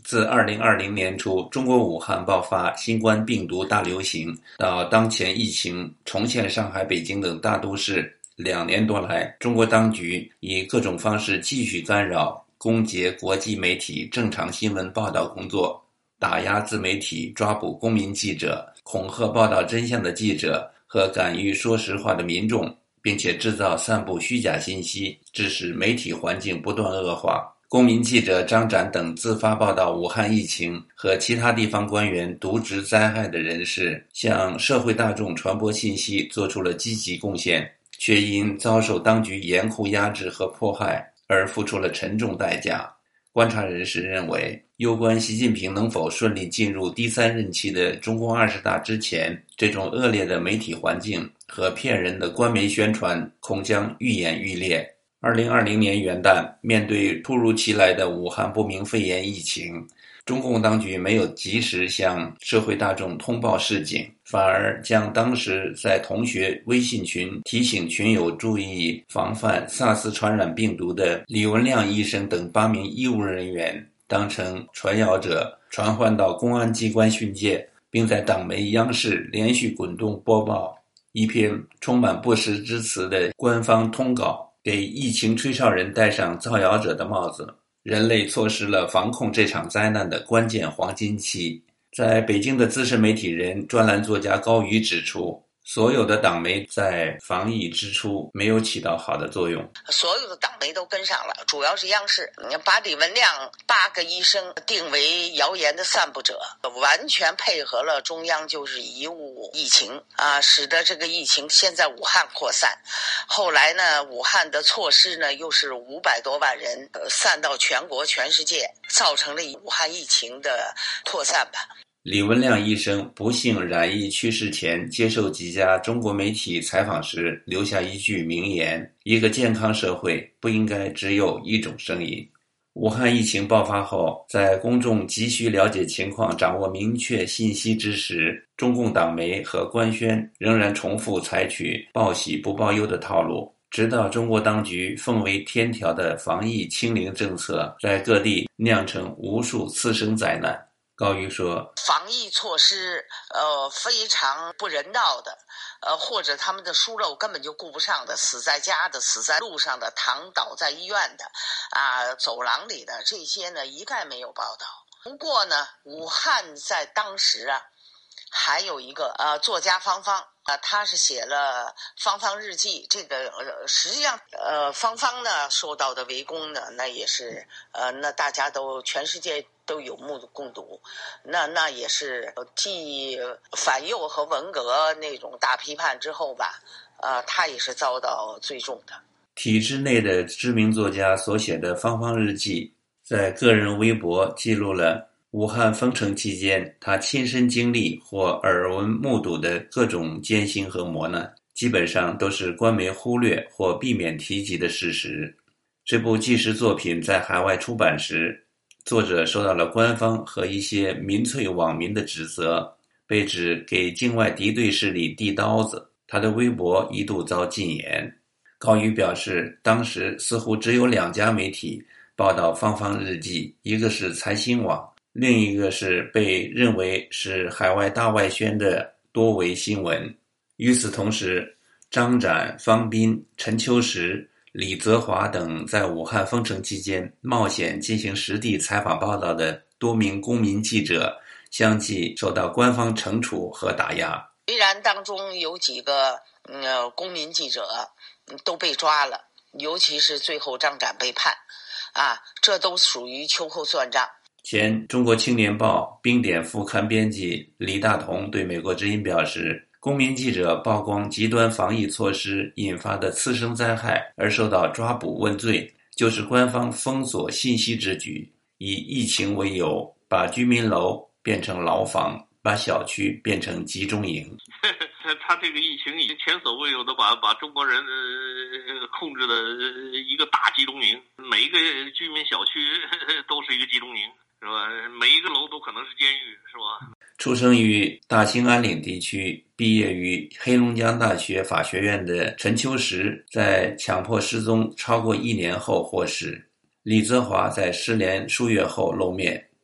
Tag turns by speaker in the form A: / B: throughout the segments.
A: 自2020年初中国武汉爆发新冠病毒大流行，到当前疫情重现上海、北京等大都市2年多来，中国当局以各种方式继续干扰、攻讦国际媒体正常新闻报道工作，打压自媒体，抓捕公民记者，恐吓报道真相的记者和敢于说实话的民众，并且制造散布虚假信息，致使媒体环境不断恶化。公民记者张展等自发报道武汉疫情和其他地方官员渎职灾害的人士，向社会大众传播信息做出了积极贡献，却因遭受当局严酷压制和迫害而付出了沉重代价。观察人士认为，攸关习近平能否顺利进入第3任期的中共20大之前，这种恶劣的媒体环境和骗人的官媒宣传恐将愈演愈烈。2020年元旦，面对突如其来的武汉不明肺炎疫情，中共当局没有及时向社会大众通报示警，反而将当时在同学微信群提醒群友注意防范SARS传染病毒的李文亮医生等8名医务人员当成传谣者，传唤到公安机关训诫，并在党媒央视连续滚动播报一篇充满不实之词的官方通稿，给疫情吹哨人戴上造谣者的帽子。人类错失了防控这场灾难的关键黄金期。在北京的资深媒体人、专栏作家高瑜指出，所有的党媒在防疫之初没有起到好的作用，
B: 所有的党媒都跟上了，主要是央视把李文亮8个医生定为谣言的散布者，完全配合了中央就是贻误疫情使得这个疫情先在武汉扩散，后来呢武汉的措施呢又是500多万人散到全国全世界，造成了武汉疫情的扩散吧。
A: 李文亮医生不幸染疫去世前，接受几家中国媒体采访时留下一句名言：一个健康社会不应该只有一种声音。武汉疫情爆发后，在公众急需了解情况、掌握明确信息之时，中共党媒和官宣仍然重复采取报喜不报忧的套路，直到中国当局奉为天条的防疫清零政策在各地酿成无数次生灾难。高瑜说，
B: 防疫措施非常不人道的，或者他们的疏漏根本就顾不上的，死在家的、死在路上的、躺倒在医院的走廊里的，这些呢一概没有报道。不过呢，武汉在当时还有一个作家芳芳他是写了芳芳日记，这个实际上芳芳呢受到的围攻呢，那也是那大家都全世界都有目共睹，那也是继反右和文革那种大批判之后吧，他也是遭到最重的。
A: 体制内的知名作家所写的芳芳日记，在个人微博记录了武汉封城期间他亲身经历或耳闻目睹的各种艰辛和磨难，基本上都是官媒忽略或避免提及的事实。这部纪实作品在海外出版时，作者受到了官方和一些民粹网民的指责，被指给境外敌对势力递刀子，他的微博一度遭禁言。高瑜表示，当时似乎只有2家媒体报道芳芳日记，一个是财新网，另一个是被认为是海外大外宣的多维新闻。与此同时，张展、方斌、陈秋实、李泽华等在武汉封城期间冒险进行实地采访报道的多名公民记者相继受到官方惩处和打压。
B: 虽然当中有几个公民记者都被抓了，尤其是最后张展被判这都属于秋后算账。
A: 前中国青年报冰点副刊编辑李大同对美国之音表示，公民记者曝光极端防疫措施引发的次生灾害而受到抓捕问罪，就是官方封锁信息之举，以疫情为由把居民楼变成牢房，把小区变成集中营。
C: 他这个疫情已经前所未有的把中国人控制的一个大集中营，每一个居民小区都是一个集中营，是吧？每一个楼都可能是监狱，是吧？
A: 出生于大兴安岭地区，毕业于黑龙江大学法学院的陈秋实，在强迫失踪超过1年后获释。李泽华在失联数月后露面，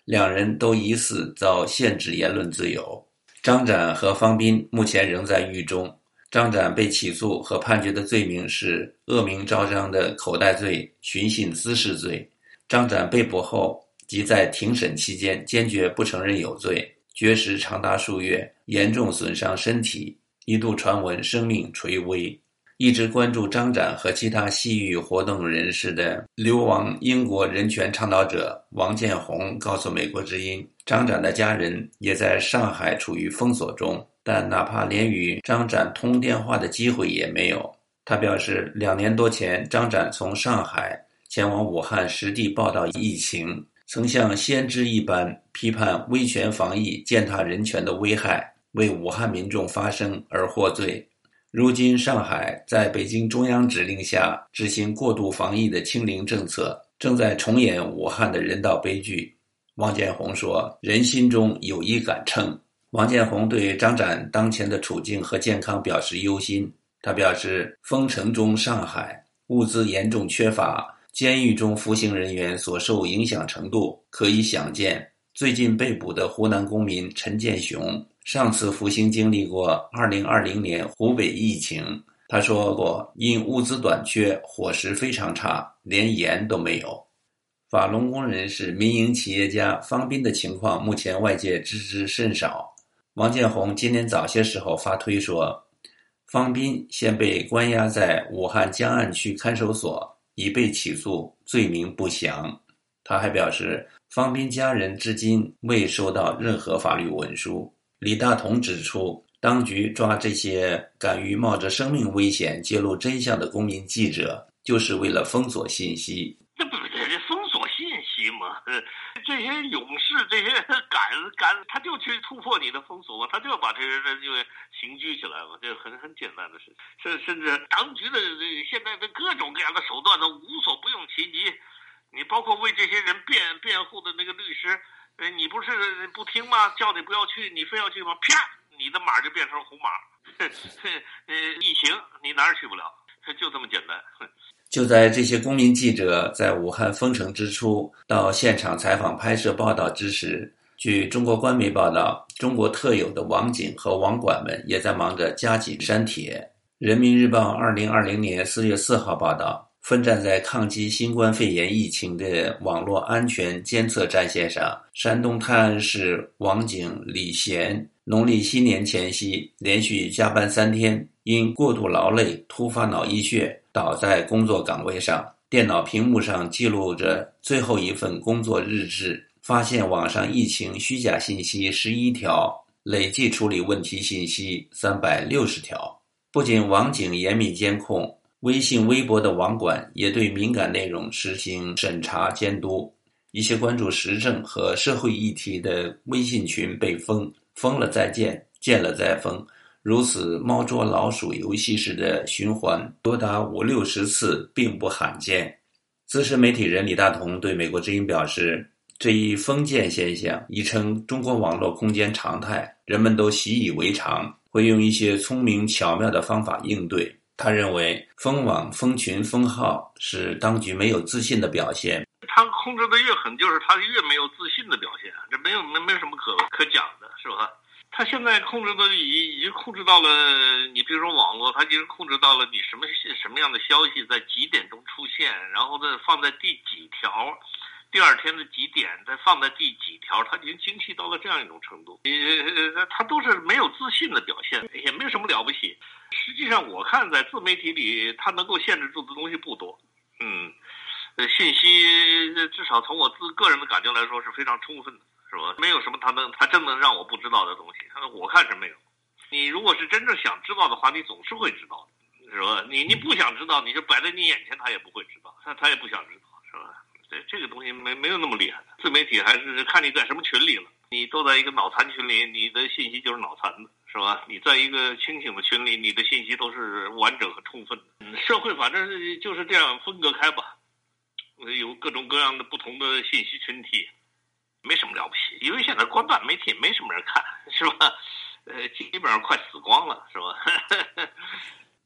A: 两人都疑似遭限制言论自由。张展和方斌目前仍在狱中。张展被起诉和判决的罪名是恶名昭彰的口袋罪、寻衅滋事罪。张展被捕后即在庭审期间坚决不承认有罪，绝食长达数月，严重损伤身体，一度传闻生命垂危。一直关注张展和其他西域活动人士的流亡英国人权倡导者王建宏告诉美国之音，张展的家人也在上海处于封锁中，但哪怕连与张展通电话的机会也没有。他表示，2年多前张展从上海前往武汉实地报道疫情，曾像先知一般批判威权防疫践踏人权的危害，为武汉民众发声而获罪。如今上海在北京中央指令下执行过度防疫的清零政策，正在重演武汉的人道悲剧。王建宏说，人心中有一杆秤。王建宏对张展当前的处境和健康表示忧心。他表示，封城中上海物资严重缺乏，监狱中服刑人员所受影响程度可以想见。最近被捕的湖南公民陈建雄，上次服刑经历过2020年湖北疫情。他说过，因物资短缺，伙食非常差，连盐都没有。法轮功人士、民营企业家方斌的情况，目前外界知之甚少。王建宏今年早些时候发推说，方斌现被关押在武汉江岸区看守所，已被起诉，罪名不详。他还表示，方斌家人至今未收到任何法律文书。李大同指出，当局抓这些敢于冒着生命危险揭露真相的公民记者，就是为了封锁信息。
C: 这不是封锁信息吗？这些勇士，这些敢，他就去突破你的封锁嘛，他就要把这些人就刑拘起来嘛，这很简单的事情。甚至当局的现在的各种各样的手段都无所不用其极。你包括为这些人辩护的那个律师，你不是不听吗？叫你不要去，你非要去吗？啪，你的马就变成红马。疫情你哪儿去不了，就这么简单。
A: 就在这些公民记者在武汉封城之初到现场采访拍摄报道之时，据中国官媒报道，中国特有的网警和网管们也在忙着加紧删帖。人民日报2020年4月4号报道，奋战在抗击新冠肺炎疫情的网络安全监测战线上，山东泰安市网警李贤农历新年前夕连续加班3天，因过度劳累突发脑溢血倒在工作岗位上，电脑屏幕上记录着最后一份工作日志，发现网上疫情虚假信息11条，累计处理问题信息360条。不仅网警严密监控，微信微博的网管也对敏感内容实行审查监督。一些关注时政和社会议题的微信群被封，封了再建，建了再封，如此猫捉老鼠游戏式的循环多达50-60次，并不罕见。资深媒体人李大同对美国之音表示，这一封建现象已成中国网络空间常态，人们都习以为常，会用一些聪明巧妙的方法应对。他认为封网、封群、封号是当局没有自信的表现。
C: 他控制的越狠，就是他越没有自信的表现，这没有什么可讲的，是吧？他现在控制的已经控制到了，你比如说网络，他已经控制到了你什么样的消息在几点钟出现，然后呢放在第几条，第二天的几点再放在第几条，他已经精细到了这样一种程度。他都是没有自信的表现，也没有什么了不起。实际上我看在自媒体里，他能够限制住的东西不多。信息至少从我个人的感觉来说是非常充分的，是吧？没有什么他真能让我不知道的东西，我看是没有。你如果是真正想知道的话，你总是会知道的，是吧？你不想知道，你就摆在你眼前，他也不会知道，他也不想知道，是吧？对，这个东西没有那么厉害的。自媒体还是看你在什么群里了。你都在一个脑残群里，你的信息就是脑残的，是吧？你在一个清醒的群里，你的信息都是完整和充分的。社会反正就是这样分隔开吧，有各种各样的不同的信息群体，没什么了不起。因为现在官办媒体没什么人看，是吧？基本上快死光了，是吧？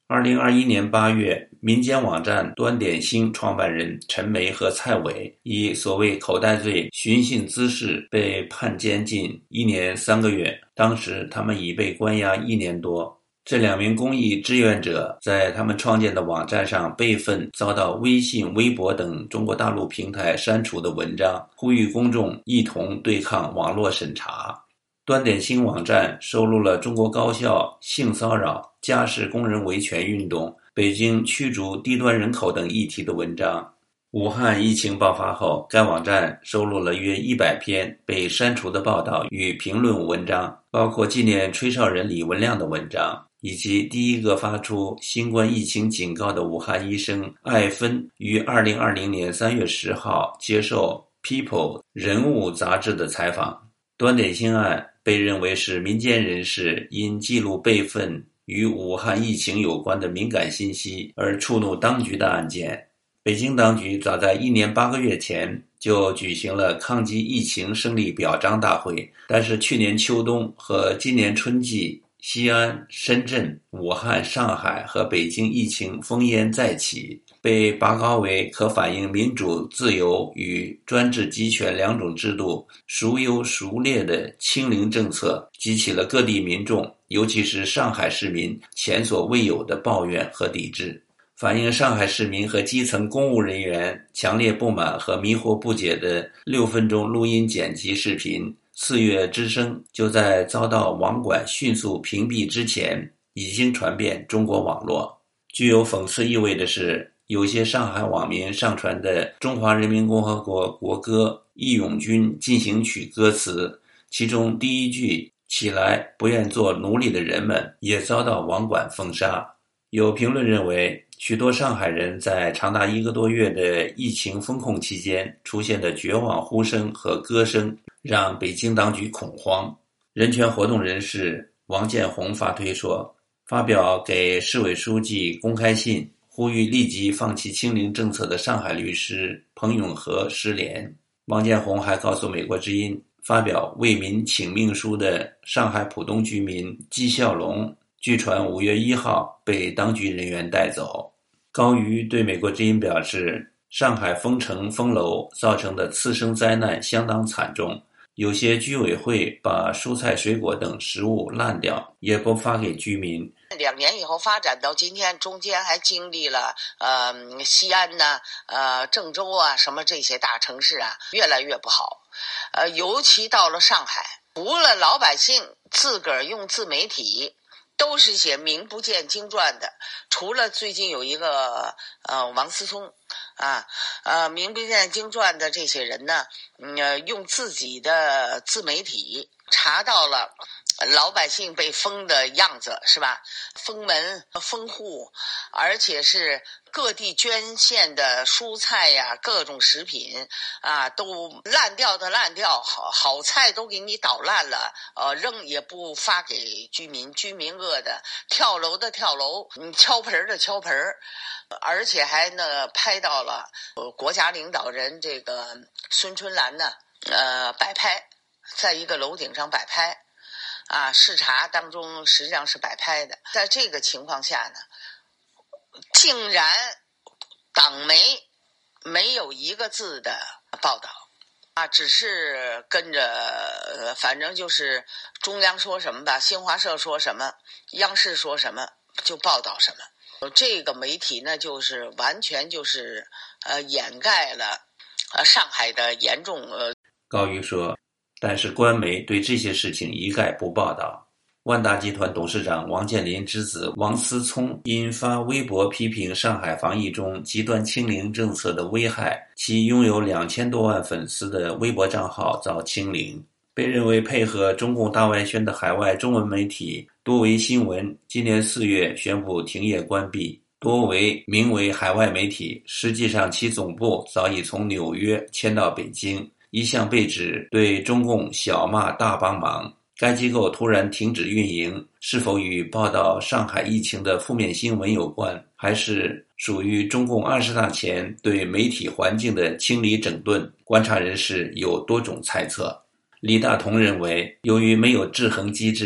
A: 2021年8月，民间网站端点星创办人陈梅和蔡伟以所谓口袋罪寻衅滋事被判监禁1年3个月，当时他们已被关押1年多。这2名公益志愿者在他们创建的网站上备份遭到微信、微博等中国大陆平台删除的文章，呼吁公众一同对抗网络审查。端点星网站收录了中国高校性骚扰、家事工人维权运动、北京驱逐低端人口等议题的文章。武汉疫情爆发后，该网站收录了约100篇被删除的报道与评论文章，包括纪念吹哨人李文亮的文章，以及第一个发出新冠疫情警告的武汉医生艾芬于2020年3月10号接受 People 人物杂志的采访。端点星案被认为是民间人士因记录备份与武汉疫情有关的敏感信息而触怒当局的案件。北京当局早在1年8个月前就举行了抗击疫情胜利表彰大会，但是去年秋冬和今年春季，西安、深圳、武汉、上海和北京疫情烽烟再起，被拔高为可反映民主自由与专制集权2种制度孰优孰劣的清零政策，激起了各地民众，尤其是上海市民前所未有的抱怨和抵制。反映上海市民和基层公务人员强烈不满和迷惑不解的6分钟录音剪辑视频4月之声就在遭到网管迅速屏蔽之前已经传遍中国网络。具有讽刺意味的是，有些上海网民上传的中华人民共和国国歌《义勇军进行曲》歌词，其中第一句起来不愿做奴隶的人们也遭到网管封杀。有评论认为，许多上海人在长达1个多月的疫情封控期间出现的绝望呼声和歌声让北京当局恐慌。人权活动人士王建红发推说，发表给市委书记公开信，呼吁立即放弃清零政策的上海律师彭永和失联。王建红还告诉美国之音，发表为民请命书的上海浦东居民季孝龙据传5月1号被当局人员带走。高瑜对美国之音表示，上海封城封楼造成的次生灾难相当惨重，有些居委会把蔬菜水果等食物烂掉，也不发给居民。
B: 2年以后发展到今天，中间还经历了西安呐、郑州啊什么这些大城市啊越来越不好。尤其到了上海，除了老百姓自个儿用自媒体都是写名不见经传的，除了最近有一个王思聪名不见经传的这些人呢，用自己的自媒体查到了老百姓被封的样子，是吧？封门、封户，而且是各地捐献的蔬菜呀、各种食品都烂掉的烂掉，好菜都给你捣烂了，扔也不发给居民，居民饿的，跳楼的跳楼，敲盆的敲盆，而且还呢拍到了国家领导人这个孙春兰呢摆拍，在一个楼顶上摆拍。视察当中实际上是摆拍的。在这个情况下呢，竟然党媒没有一个字的报道只是跟着反正就是中央说什么吧，新华社说什么，央视说什么就报道什么。这个媒体呢就是完全就是掩盖了上海的严重
A: 高瑜说，但是官媒对这些事情一概不报道。万达集团董事长王健林之子王思聪因发微博批评上海防疫中极端清零政策的危害，其拥有2000多万粉丝的微博账号遭清零。被认为配合中共大外宣的海外中文媒体多维新闻今年4月宣布停业关闭。多维名为海外媒体，实际上其总部早已从纽约迁到北京，一向被指对中共小骂大帮忙。该机构突然停止运营，是否与报道上海疫情的负面新闻有关，还是属于中共20大前对媒体环境的清理整顿？观察人士有多种猜测。李大同认为，由于没有制衡机制，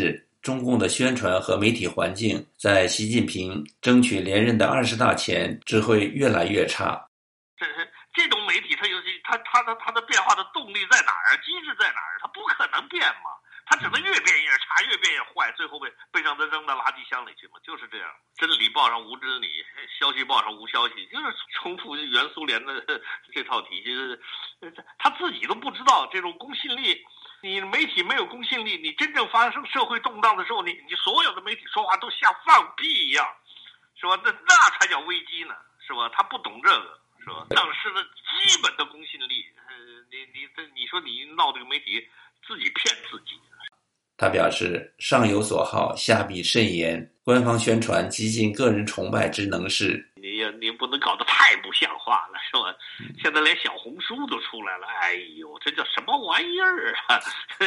A: 中共的宣传和媒体环境在习近平争取连任的20大前只会越来越差。
C: 这种媒体它的变化的动力在哪儿？机制在哪儿？它不可能变嘛，它只能越变越差，越变越坏，最后被让它扔到垃圾箱里去嘛，就是这样。真理报上无真理，消息报上无消息，就是重复原苏联的这套体系。他自己都不知道这种公信力。你媒体没有公信力，你真正发生社会动荡的时候，你所有的媒体说话都像放屁一样，是吧？那才叫危机呢，是吧？他不懂这个，是吧？当时的基本的公信力，你说你闹这个媒体自己骗自己。
A: 他表示，上有所好，下必甚严，官方宣传激进个人崇拜之能事。
C: 你不能搞得太不像话了，是吧？现在连小红书都出来了，哎呦，这叫什么玩意儿啊？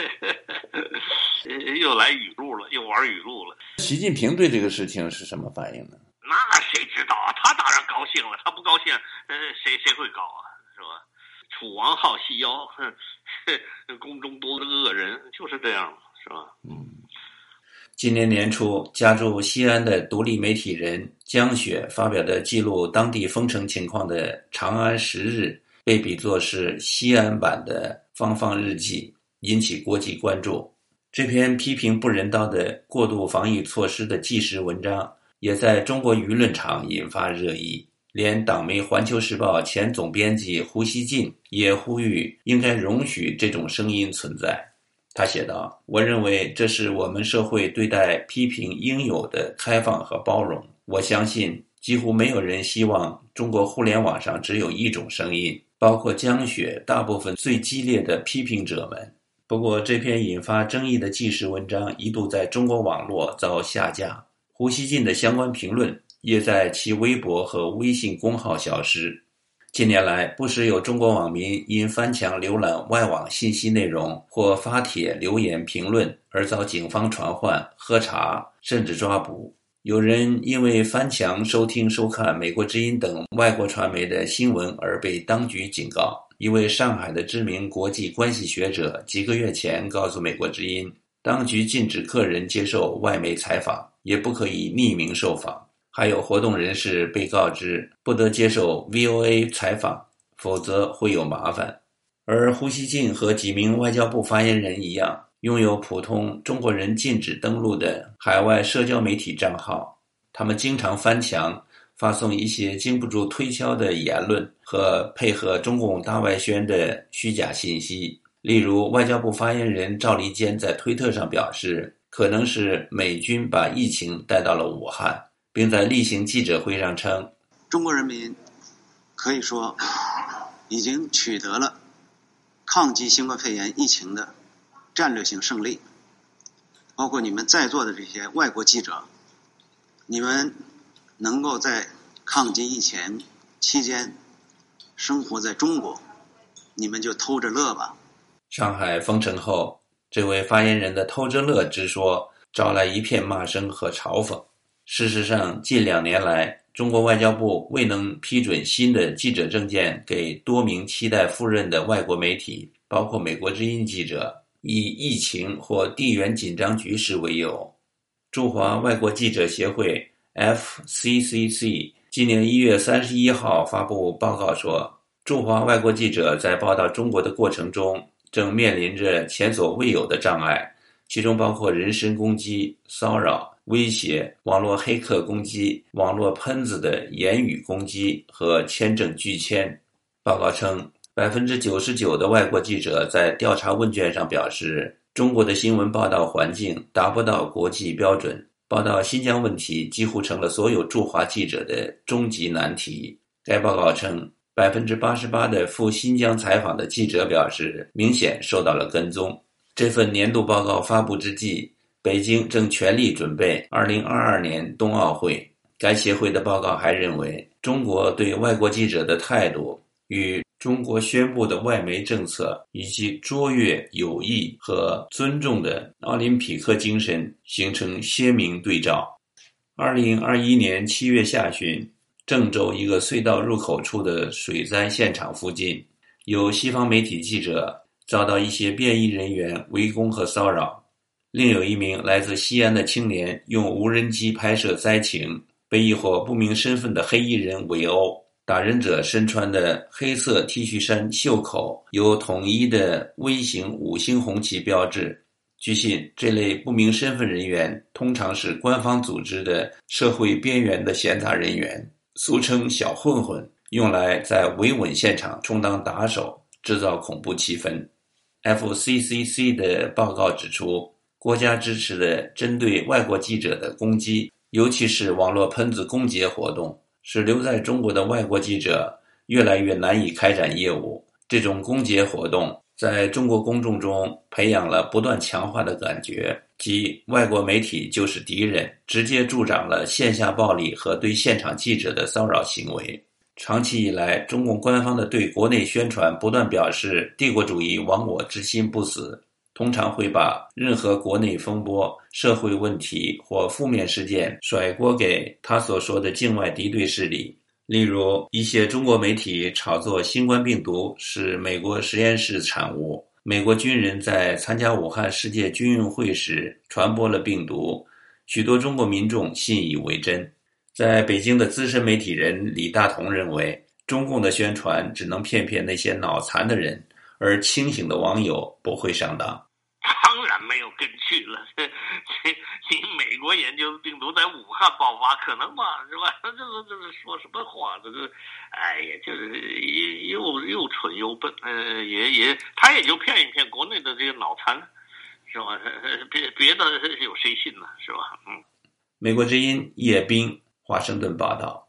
C: 又来语录了，又玩语录了。
A: 习近平对这个事情是什么反应呢？
C: 那谁知道啊？他当然高兴了，他不高兴，谁会搞啊？是吧？楚王好细腰，宫中多恶人，就是这样，是吧？
A: 今年年初，家住西安的独立媒体人江雪发表的记录当地封城情况的《长安10日》，被比作是西安版的《芳芳日记》，引起国际关注。这篇批评不人道的过度防疫措施的纪实文章，也在中国舆论场引发热议。连党媒《环球时报》前总编辑胡锡进也呼吁应该容许这种声音存在。他写道：“我认为这是我们社会对待批评应有的开放和包容。我相信几乎没有人希望中国互联网上只有一种声音，包括江雪大部分最激烈的批评者们。”不过，这篇引发争议的纪实文章一度在中国网络遭下架，胡锡进的相关评论也在其微博和微信公号消失。近年来，不时有中国网民因翻墙浏览外网信息内容或发帖留言评论而遭警方传唤、喝茶，甚至抓捕。有人因为翻墙收听收看美国之音等外国传媒的新闻而被当局警告。一位上海的知名国际关系学者几个月前告诉美国之音，当局禁止客人接受外媒采访，也不可以匿名受访。还有活动人士被告知不得接受 VOA 采访，否则会有麻烦。而胡锡进和几名外交部发言人一样，拥有普通中国人禁止登录的海外社交媒体账号，他们经常翻墙，发送一些经不住推敲的言论和配合中共大外宣的虚假信息。例如，外交部发言人赵立坚在推特上表示，可能是美军把疫情带到了武汉，并在例行记者会上称，
D: 中国人民可以说已经取得了抗击新冠肺炎疫情的战略性胜利。包括你们在座的这些外国记者，你们能够在抗击疫情期间生活在中国，你们就偷着乐吧。
A: 上海封城后，这位发言人的偷着乐之说招来一片骂声和嘲讽。事实上，近2年来，中国外交部未能批准新的记者证件给多名期待赴任的外国媒体，包括美国之音记者，以疫情或地缘紧张局势为由。驻华外国记者协会 FCCC 今年1月31号发布报告说，驻华外国记者在报道中国的过程中正面临着前所未有的障碍，其中包括人身攻击、骚扰、威胁、网络黑客攻击、网络喷子的言语攻击和签证拒签。报告称， 99% 的外国记者在调查问卷上表示，中国的新闻报道环境达不到国际标准，报道新疆问题几乎成了所有驻华记者的终极难题。该报告称，88%的赴新疆采访的记者表示，明显受到了跟踪。这份年度报告发布之际，北京正全力准备2022年冬奥会。该协会的报告还认为，中国对外国记者的态度与中国宣布的外媒政策以及卓越、友谊和尊重的奥林匹克精神形成鲜明对照。2021年7月下旬，郑州一个隧道入口处的水灾现场附近，有西方媒体记者遭到一些便衣人员围攻和骚扰。 另有一名来自西安的青年用无人机拍摄灾情，被一伙不明身份的黑衣人围殴。打人者身穿的黑色 T 恤衫袖口有统一的微型5星红旗标志。据信，这类不明身份人员通常是官方组织的社会边缘的闲杂人员，俗称小混混，用来在维稳现场充当打手，制造恐怖气氛。FCCC 的报告指出，国家支持的针对外国记者的攻击，尤其是网络喷子攻讦活动，使留在中国的外国记者越来越难以开展业务。这种攻讦活动在中国公众中培养了不断强化的感觉，即外国媒体就是敌人，直接助长了线下暴力和对现场记者的骚扰行为。长期以来，中共官方的对国内宣传不断表示帝国主义亡我之心不死，通常会把任何国内风波、社会问题或负面事件甩锅给他所说的境外敌对势力。例如，一些中国媒体炒作新冠病毒是美国实验室产物，美国军人在参加武汉世界军运会时传播了病毒，许多中国民众信以为真。在北京的资深媒体人李大同认为，中共的宣传只能骗那些脑残的人，而清醒的网友不会上当。
C: 当然没有根据了，你美国研究的病毒在武汉爆发，可能吗？是吧？这是说什么话？这个，哎呀，就是又蠢又笨，他也就骗一骗国内的这个脑残，是吧？别的有谁信呢？是吧？
A: 美国之音叶冰华盛顿报道。